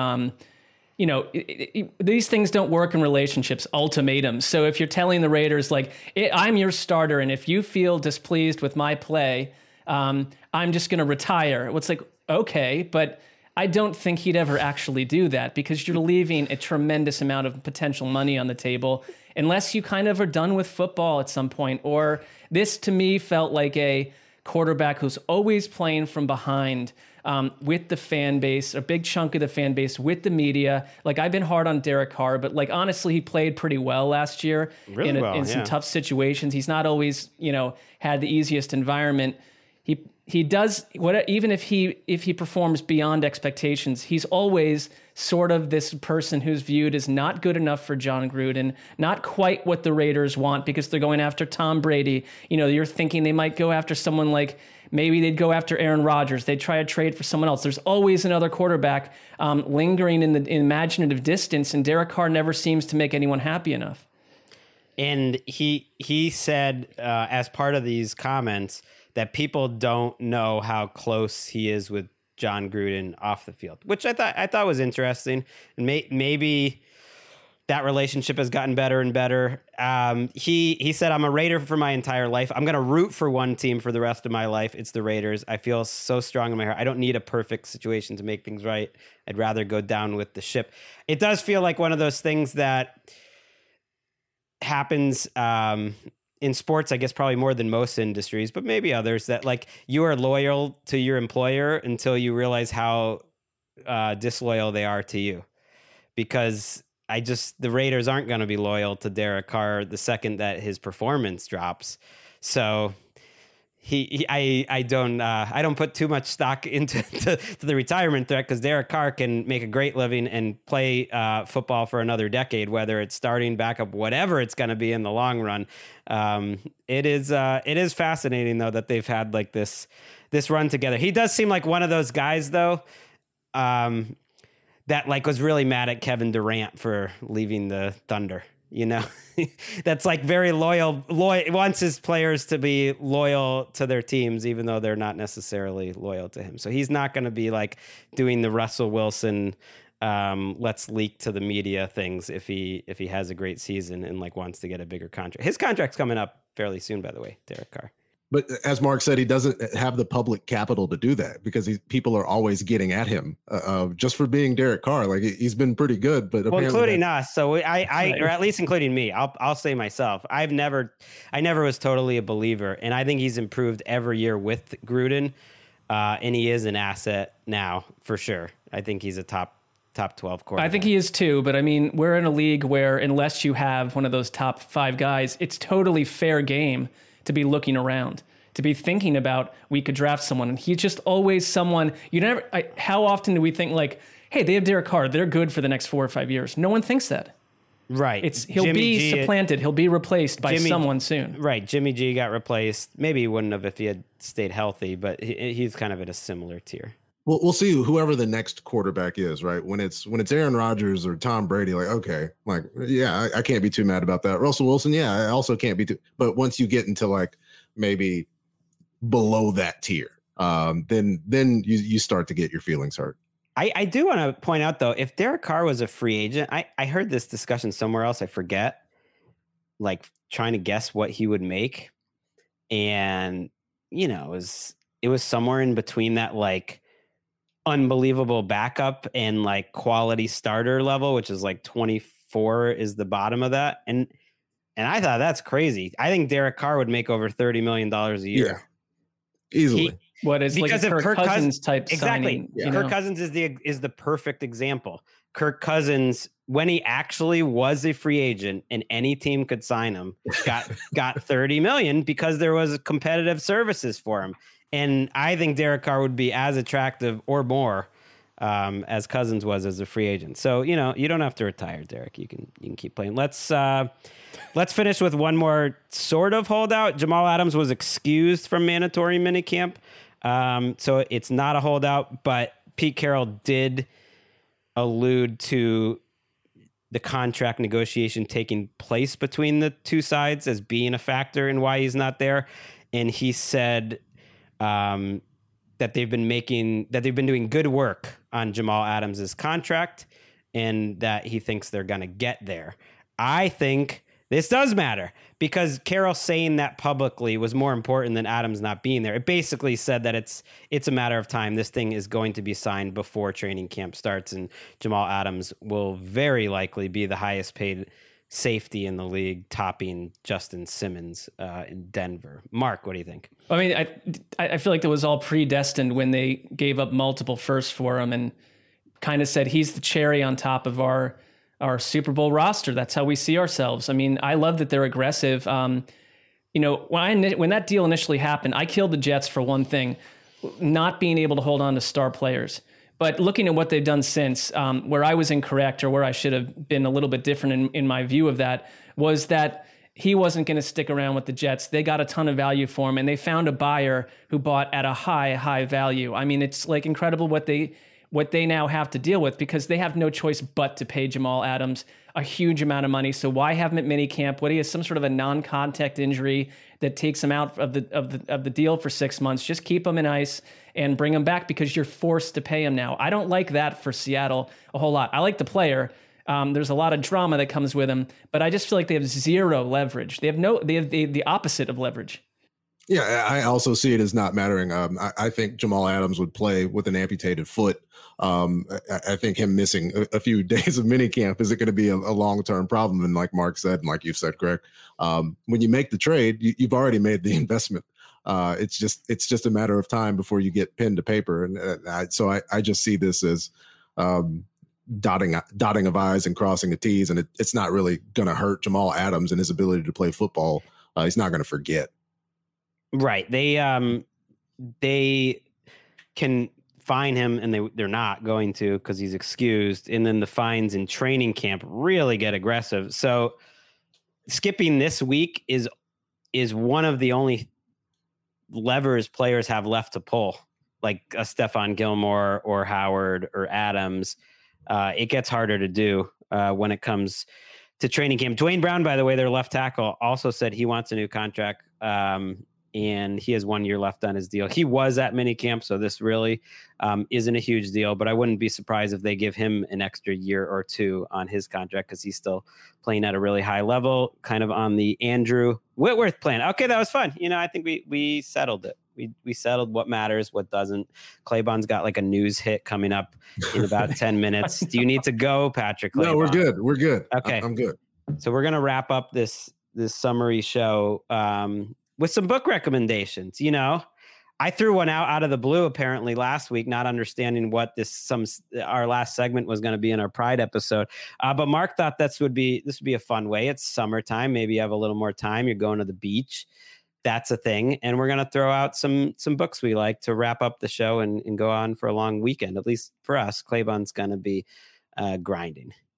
these things don't work in relationships, ultimatums. So if you're telling the Raiders, like, I'm your starter, and if you feel displeased with my play, I'm just going to retire. It's like, okay, but I don't think he'd ever actually do that, because you're leaving a tremendous amount of potential money on the table unless you kind of are done with football at some point. Or this, to me, felt like a quarterback who's always playing from behind with the fan base, a big chunk of the fan base, with the media. Like, I've been hard on Derek Carr, but like, honestly, he played pretty well last year in some tough situations. He's not always, had the easiest environment. He does what, even if he performs beyond expectations, he's always sort of this person who's viewed as not good enough for John Gruden, not quite what the Raiders want, because they're going after Tom Brady. You're thinking they might go after someone like, maybe they'd go after Aaron Rodgers. They'd try to trade for someone else. There's always another quarterback lingering in the imaginative distance, and Derek Carr never seems to make anyone happy enough.
And he said, as part of these comments, that people don't know how close he is with John Gruden off the field, which I thought was interesting. And maybe that relationship has gotten better and better. He said, I'm a Raider for my entire life. I'm going to root for one team for the rest of my life. It's the Raiders. I feel so strong in my heart. I don't need a perfect situation to make things right. I'd rather go down with the ship. It does feel like one of those things that happens in sports, I guess probably more than most industries, but maybe others, that like you are loyal to your employer until you realize how disloyal they are to you. Because the Raiders aren't going to be loyal to Derek Carr the second that his performance drops. So I don't put too much stock into to the retirement threat, because Derek Carr can make a great living and play football for another decade, whether it's starting, backup, whatever it's going to be in the long run. It is fascinating though that they've had like this run together. He does seem like one of those guys though, that like was really mad at Kevin Durant for leaving the Thunder. That's like very loyal, wants his players to be loyal to their teams, even though they're not necessarily loyal to him. So he's not going to be like doing the Russell Wilson, let's leak to the media things if he has a great season and like wants to get a bigger contract. His contract's coming up fairly soon, by the way, Derek Carr.
But as Mark said, he doesn't have the public capital to do that, because people are always getting at him just for being Derek Carr. Like, he's been pretty good, but
including us. So or at least including me. I'll say myself. I never was totally a believer, and I think he's improved every year with Gruden, and he is an asset now for sure. I think he's a top 12 quarterback.
I think he is too, but I mean, we're in a league where unless you have one of those top 5 guys, it's totally fair game to be looking around, to be thinking about, we could draft someone. And he's just always someone how often do we think like, hey, they have Derek Carr, they're good for the next 4 or 5 years? No one thinks that.
Right.
He'll
Jimmy
be
G,
supplanted. He'll be replaced by someone soon.
Right. Jimmy G got replaced. Maybe he wouldn't have if he had stayed healthy, but he's kind of at a similar tier.
We'll see whoever the next quarterback is, right? When it's Aaron Rodgers or Tom Brady, like, okay, like, yeah, I can't be too mad about that. Russell Wilson, yeah, I also can't be too. But once you get into like maybe below that tier, then you start to get your feelings hurt.
I do want to point out though, if Derek Carr was a free agent, I heard this discussion somewhere else. I forget, like trying to guess what he would make, and it was somewhere in between that like unbelievable backup and like quality starter level, which is like 24 is the bottom of that. And I thought that's crazy. I think Derek Carr would make over $30 million a year.
Yeah, easily.
What is because like Kirk Cousins type
exactly.
signing?
Yeah. Kirk Cousins is the perfect example. Kirk Cousins, when he actually was a free agent and any team could sign him, got 30 million because there was competitive services for him. And I think Derek Carr would be as attractive or more as Cousins was as a free agent. So, you don't have to retire, Derek. You can keep playing. Let's finish with one more sort of holdout. Jamal Adams was excused from mandatory minicamp. So it's not a holdout, but Pete Carroll did allude to the contract negotiation taking place between the two sides as being a factor in why he's not there. And he said that they've been doing good work on Jamal Adams's contract and that he thinks they're going to get there. I think this does matter because Carroll saying that publicly was more important than Adams not being there. It basically said that it's a matter of time. This thing is going to be signed before training camp starts, and Jamal Adams will very likely be the highest paid safety in the league, topping Justin Simmons in Denver. Mark, what do you think?
I mean, I feel like it was all predestined when they gave up multiple firsts for him and kind of said he's the cherry on top of our Super Bowl roster. That's how we see ourselves. I mean, I love that they're aggressive. When that deal initially happened, I killed the Jets for one thing, not being able to hold on to star players. But looking at what they've done since, where I was incorrect or where I should have been a little bit different in my view of that, was that he wasn't going to stick around with the Jets. They got a ton of value for him, and they found a buyer who bought at a high value. I mean, it's like incredible what they now have to deal with because they have no choice but to pay Jamal Adams a huge amount of money. So why have him at minicamp? What he has some sort of a non-contact injury that takes him out of the deal for 6 months. Just keep him in ice and bring him back because you're forced to pay him now. I don't like that for Seattle a whole lot. I like the player. There's a lot of drama that comes with him, but I just feel like they have zero leverage. They have the opposite of leverage.
Yeah, I also see it as not mattering. I think Jamal Adams would play with an amputated foot. I think him missing a few days of minicamp isn't going to be a long-term problem. And like Mark said, and like you've said, Greg, when you make the trade, you've already made the investment. It's just a matter of time before you get pen to paper. And so I just see this as dotting of I's and crossing of T's. And it's not really going to hurt Jamal Adams and his ability to play football. He's not going to forget.
Right. They can fine him, and they're not going to because he's excused. And then the fines in training camp really get aggressive. So skipping this week is one of the only levers players have left to pull, like a Stephon Gilmore or Howard or Adams. It gets harder to do when it comes to training camp. Dwayne Brown, by the way, their left tackle, also said he wants a new contract. And he has 1 year left on his deal. He was at minicamp, so this really isn't a huge deal, but I wouldn't be surprised if they give him an extra year or two on his contract because he's still playing at a really high level, kind of on the Andrew Whitworth plan. Okay, that was fun. I think we settled it. We settled what matters, what doesn't. Claybon's got like a news hit coming up in about 10 minutes. Do you need to go, Patrick Claybon?
No, we're good. We're good.
Okay.
I'm good.
So we're going to wrap up this summary show with some book recommendations. I threw one out of the blue apparently last week, not understanding what our last segment was going to be in our Pride episode. But Mark thought this would be a fun way. It's summertime. Maybe you have a little more time. You're going to the beach. That's a thing. And we're going to throw out some books we like to wrap up the show and go on for a long weekend. At least for us, Claybon's going to be grinding.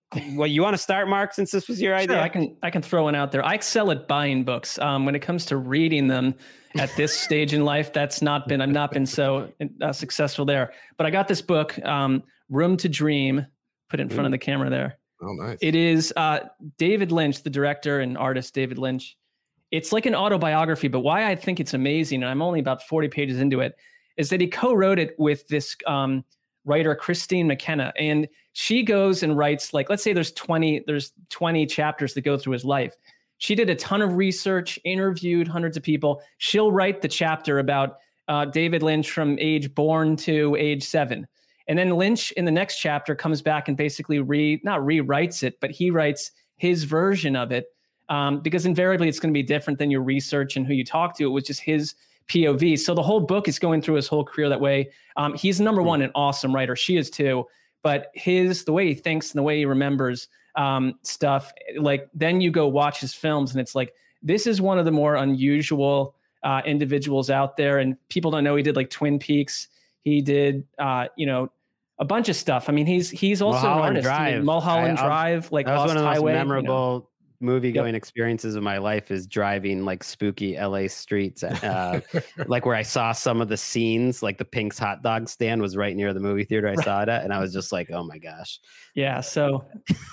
Well, you want to start, Mark, since this was your idea?
Sure, I can throw one out there. I excel at buying books. When it comes to reading them at this stage in life, I've not been so successful there. But I got this book, Room to Dream, put it in front of the camera there.
Oh, nice.
It is David Lynch, the director and artist, David Lynch. It's like an autobiography, but why I think it's amazing, and I'm only about 40 pages into it, is that he co-wrote it with this writer, Christine McKenna. And she goes and writes, like, let's say there's 20 chapters that go through his life. She did a ton of research, interviewed hundreds of people. She'll write the chapter about David Lynch from age born to age 7. And then Lynch in the next chapter comes back and basically not rewrites it, but he writes his version of it. Because invariably it's going to be different than your research and who you talk to. It was just his POV. So the whole book is going through his whole career that way. He's number one, an awesome writer. She is too. But the way he thinks and the way he remembers stuff, like then you go watch his films and it's like, this is one of the more unusual individuals out there. And people don't know he did like Twin Peaks. He did, a bunch of stuff. I mean, he's also an artist. Mulholland Drive, like
that was
Lost
one of the
Highway,
most memorable movie going experiences of my life is driving like spooky LA streets, like where I saw some of the scenes, like the Pink's hot dog stand was right near the movie theater I saw it at, and I was just like, oh my gosh.
Yeah. So,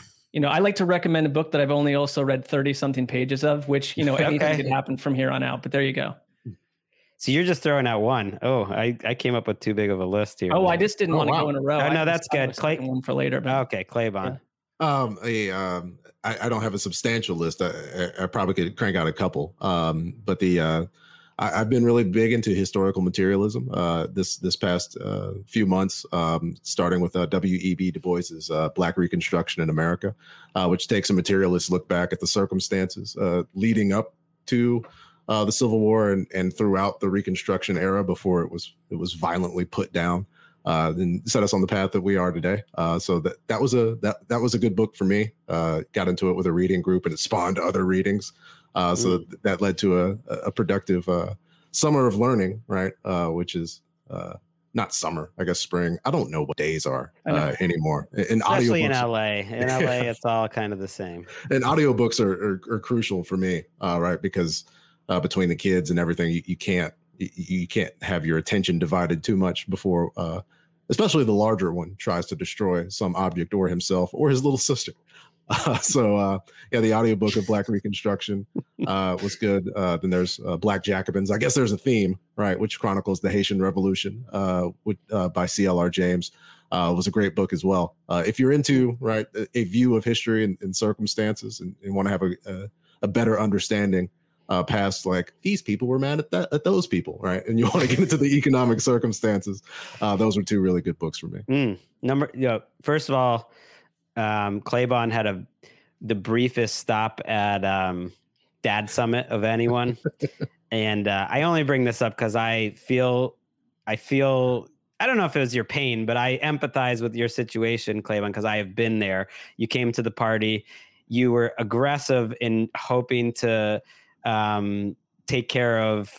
I like to recommend a book that I've only also read 30 something pages of, which, anything could happen from here on out, but there you go.
So you're just throwing out one. Oh, I came up with too big of a list here.
Oh, I just didn't want to go in a row.
Oh, no, that's good.
One for later. But
okay, Claybon.
Yeah.
I don't have a substantial list. I probably could crank out a couple. But I've been really big into historical materialism this past few months, starting with W.E.B. Du Bois's Black Reconstruction in America, which takes a materialist look back at the circumstances leading up to the Civil War and throughout the Reconstruction era before it was violently put down. And set us on the path that we are today. So that was a good book for me. Got into it with a reading group, and it spawned other readings. So that led to a productive summer of learning, right? Which is not summer, I guess spring. I don't know what days are anymore.
Especially in LA. In LA, it's all kind of the same. And
audiobooks are crucial for me, right? Because between the kids and everything, you can't have your attention divided too much before especially the larger one tries to destroy some object or himself or his little sister. The audiobook of Black Reconstruction was good. Then there's Black Jacobins. I guess there's a theme, right, which chronicles the Haitian Revolution by C.L.R. James. Was a great book as well. If you're into, right, a view of history and circumstances and want to have a better understanding past like these people were mad at those people, right? And you want to get into the economic circumstances. Those were two really good books for me.
First of all, Claybon had the briefest stop at Dad Summit of anyone, and I only bring this up because I feel. I don't know if it was your pain, but I empathize with your situation, Claybon, because I have been there. You came to the party, you were aggressive in hoping to take care of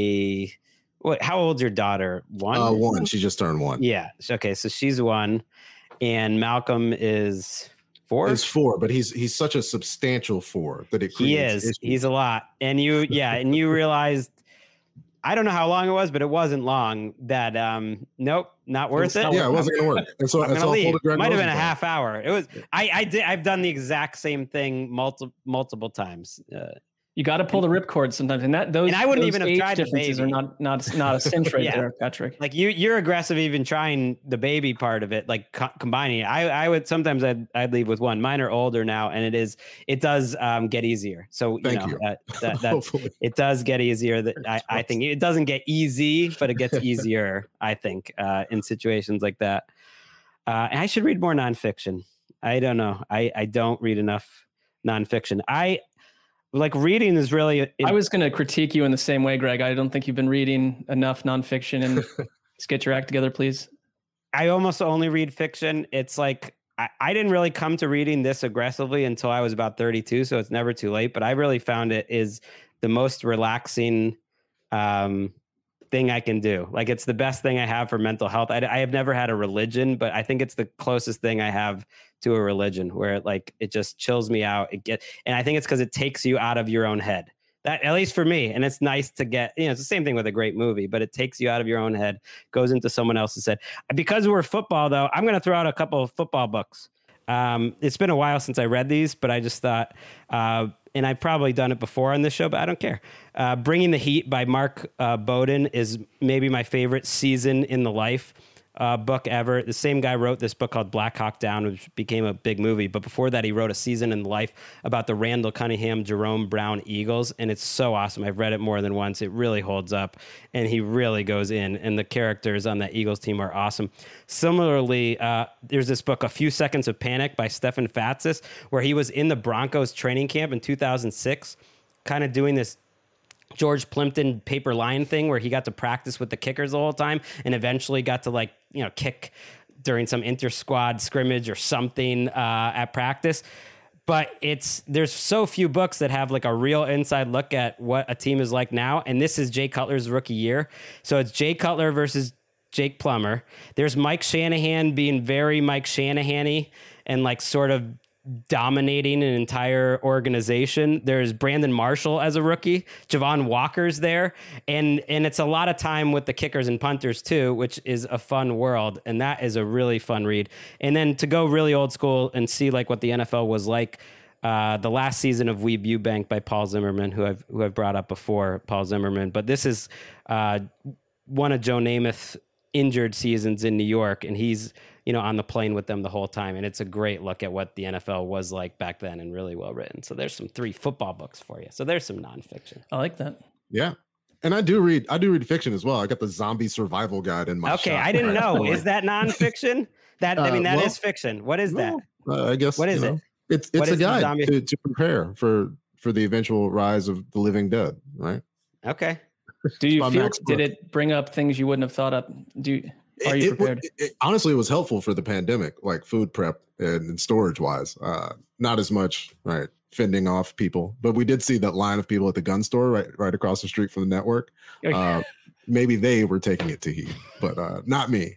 how old's your daughter? 1?
1. She just turned 1.
Yeah. Okay. So she's 1 and Malcolm is 4.
He's 4, but he's such a substantial 4 that it creates
he is.
issues.
He's a lot. And you realized, I don't know how long it was, but it wasn't long that, nope, not worth it.
Yeah, it wasn't going to work. And so it's all
leave. Might have been a half hour. It was, I've done the exact same thing multiple times.
You got to pull the ripcord sometimes, and I wouldn't even have tried differences are not a cinch right there, Patrick.
Like you're aggressive even trying the baby part of it, like combining it. I would sometimes I'd leave with 1. Mine are older now, and it does get easier. So
Thank you.
It does get easier. I think it doesn't get easy, but it gets easier. I think in situations like that. And I should read more nonfiction. I don't know. I don't read enough nonfiction. Like reading is really.
I was going to critique you in the same way, Greg. I don't think you've been reading enough nonfiction, and let's get your act together, please.
I almost only read fiction. It's like I didn't really come to reading this aggressively until I was about 32, so it's never too late. But I really found it is the most relaxing thing I can do. Like, it's the best thing I have for mental health. I have never had a religion, but I think it's the closest thing I have to a religion, where it just chills me out. And I think it's because it takes you out of your own head. That, at least for me, and it's nice to get, it's the same thing with a great movie, but it takes you out of your own head, goes into someone else's head. Because we're football, though, I'm going to throw out a couple of football books. It's been a while since I read these, but I just thought, and I've probably done it before on this show, but I don't care. Bringing the Heat by Mark Bowden is maybe my favorite season in the life book ever. The same guy wrote this book called Black Hawk Down, which became a big movie. But before that, he wrote a season in the life about the Randall Cunningham, Jerome Brown Eagles. And it's so awesome. I've read it more than once. It really holds up. And he really goes in. And the characters on that Eagles team are awesome. Similarly, there's this book, A Few Seconds of Panic by Stefan Fatsis, where he was in the Broncos training camp in 2006, kind of doing this George Plimpton paper line thing where he got to practice with the kickers the whole time and eventually got to kick during some inter-squad scrimmage or something at practice. But there's so few books that have a real inside look at what a team is like now. And this is Jay Cutler's rookie year. So it's Jay Cutler versus Jake Plummer. There's Mike Shanahan being very Mike Shanahan-y and sort of dominating an entire organization. There's Brandon Marshall as a rookie. Javon Walker's there. And it's a lot of time with the kickers and punters too, which is a fun world. And that is a really fun read. And then to go really old school and see what the NFL was like, the last season of Weeb Eubank by Paul Zimmerman, who I've brought up before, Paul Zimmerman. But this is one of Joe Namath's injured seasons in New York. And he's, on the plane with them the whole time. And it's a great look at what the NFL was like back then, and really well written. So there's some 3 football books for you. So there's some nonfiction.
I like that.
Yeah. And I do read fiction as well. I got the zombie survival guide in my shop.
I didn't know. Is that nonfiction? That is fiction. What is that?
I guess.
What is it?
It's a guide to prepare for the eventual rise of the living dead, right?
Okay.
Do you feel, did it bring up things you wouldn't have thought up? Are you prepared?
Honestly, it was helpful for the pandemic, food prep and storage wise. Not as much, right, fending off people, but we did see that line of people at the gun store right across the street from the network. Maybe they were taking it to heat, but not me.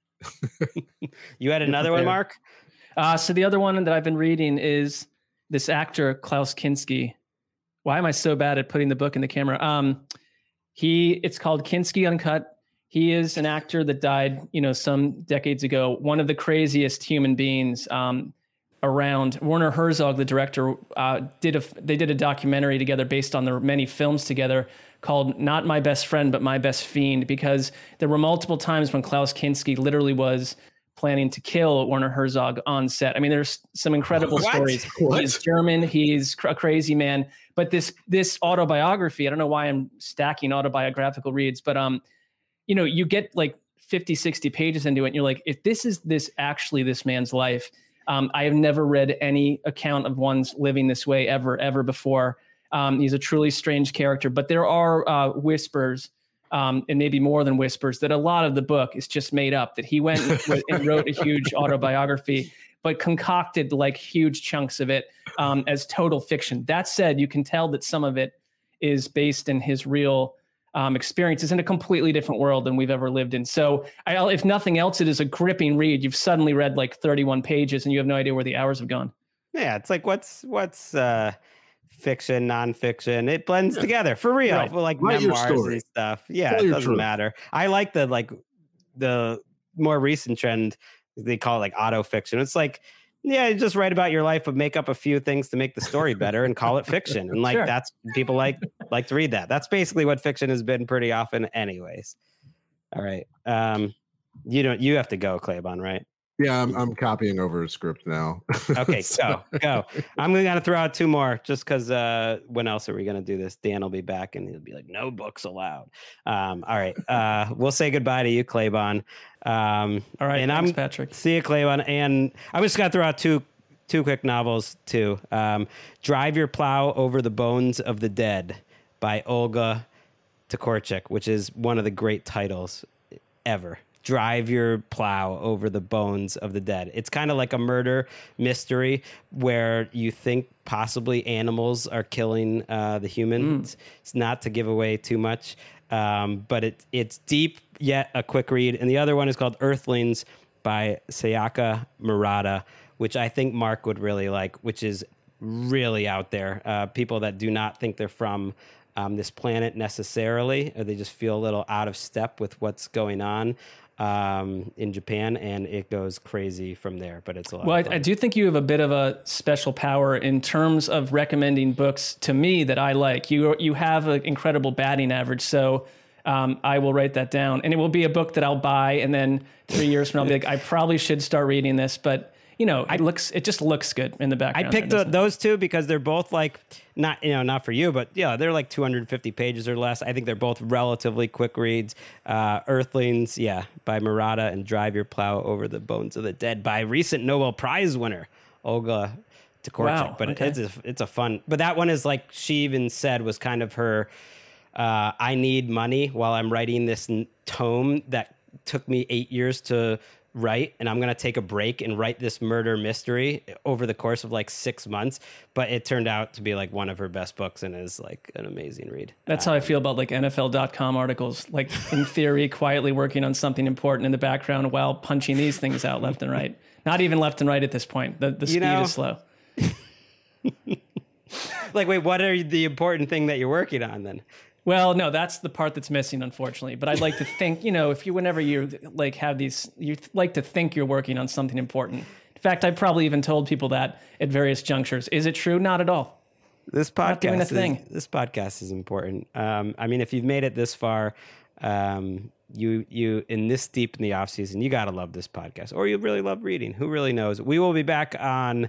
You had another one, Mark?
So the other one that I've been reading is this actor, Klaus Kinski. Why am I so bad at putting the book in the camera? It's called Kinski Uncut. He is an actor that died, some decades ago. One of the craziest human beings around. Werner Herzog, the director, they did a documentary together based on their many films together called Not My Best Friend, But My Best Fiend, because there were multiple times when Klaus Kinski literally was planning to kill Werner Herzog on set. I mean, there's some incredible stories. He's German. He's a crazy man. But this autobiography, I don't know why I'm stacking autobiographical reads, but you get 50, 60 pages into it, and you're like, if this is actually this man's life, I have never read any account of one's living this way ever before. He's a truly strange character, but there are whispers, and maybe more than whispers, that a lot of the book is just made up, that he went and wrote a huge autobiography, but concocted huge chunks of it as total fiction. That said, you can tell that some of it is based in his real experiences in a completely different world than we've ever lived in. So if nothing else, it is a gripping read. You've suddenly read 31 pages and you have no idea where the hours have gone.
Yeah. It's what's fiction, nonfiction. It blends together for real.
Right.
Write memoirs and stuff. Yeah. It doesn't matter. I like the more recent trend. They call it auto fiction. It's you just write about your life, but make up a few things to make the story better and call it fiction. And
Sure.
that's people like to read that. That's basically what fiction has been pretty often anyways. All right. You have to go, Claybon, right?
Yeah, I'm copying over a script now.
Okay, go. I'm going to throw out 2 more just because when else are we going to do this? Dan will be back and he'll be like, no books allowed. All right. We'll say goodbye to you, Claybon.
All right.
And
thanks, Patrick.
See you, Claybon. And I'm just going to throw out two quick novels too. Drive Your Plow Over the Bones of the Dead by Olga Tokarczuk, which is one of the great titles ever. drive your plow over the bones of the dead. It's kind of like a murder mystery where you think possibly animals are killing the humans. It's not to give away too much, but it's deep yet a quick read. And the other one is called Earthlings by Sayaka Murata, which I think Mark would really like, which is really out there. People that do not think they're from this planet necessarily, or they just feel a little out of step with what's going on in Japan, and it goes crazy from there. But it's a lot. Well,
I do think you have a bit of a special power in terms of recommending books to me that I like. You have an incredible batting average, so I will write that down, and it will be a book that I'll buy, and then 3 years from now I'll be like, I probably should start reading this, but. It just looks good in the background.
I picked those two because they're both like not for you, but yeah, they're like 250 pages or less. I think they're both relatively quick reads. Earthlings, by Murata, and Drive Your Plow Over the Bones of the Dead by recent Nobel Prize winner Olga Tokarczuk.
Wow,
but
okay.
it's a fun. But that one is like she even said was kind of her. I need money while I'm writing this tome that took me 8 years to write, and I'm going to take a break and write this murder mystery over the course of like 6 months. But it turned out to be like one of her best books and is like an amazing read.
That's how I feel about like NFL.com articles, like in theory, quietly working on something important in the background while punching these things out left and right. Not even left and right at this point. The speed is slow.
Like, wait, what are the important thing that you're working on then?
Well, no, that's the part that's missing, unfortunately. But I'd like to think, whenever you like have these, you like to think you're working on something important. In fact, I've probably even told people that at various junctures. Is it true? Not at all.
This podcast,
not doing a thing.
This podcast is important. I mean, if you've made it this far, you in this deep in the off season, you gotta love this podcast, or you really love reading. Who really knows? We will be back on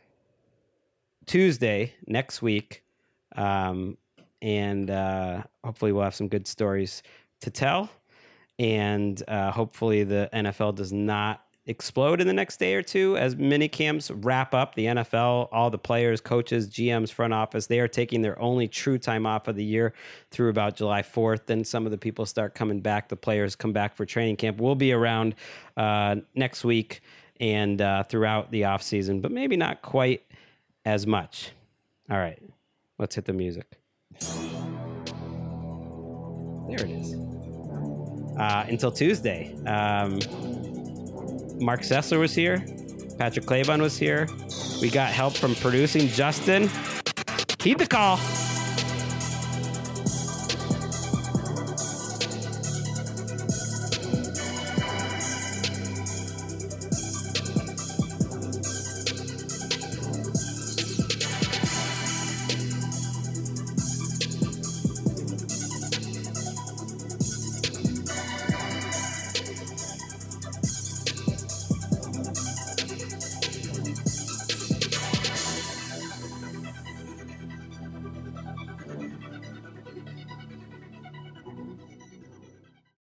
Tuesday next week. And hopefully we'll have some good stories to tell. And hopefully the NFL does not explode in the next day or two as mini camps wrap up. The NFL, all the players, coaches, GMs, front office, they are taking their only true time off of the year through about July 4th. Then some of the people start coming back. The players come back for training camp. We'll be around next week and throughout the off season, but maybe not quite as much. All right, let's hit the music. There it is. Until Tuesday. Mark Sessler was here. Patrick Claybon was here. We got help from producing Justin. Keep the call.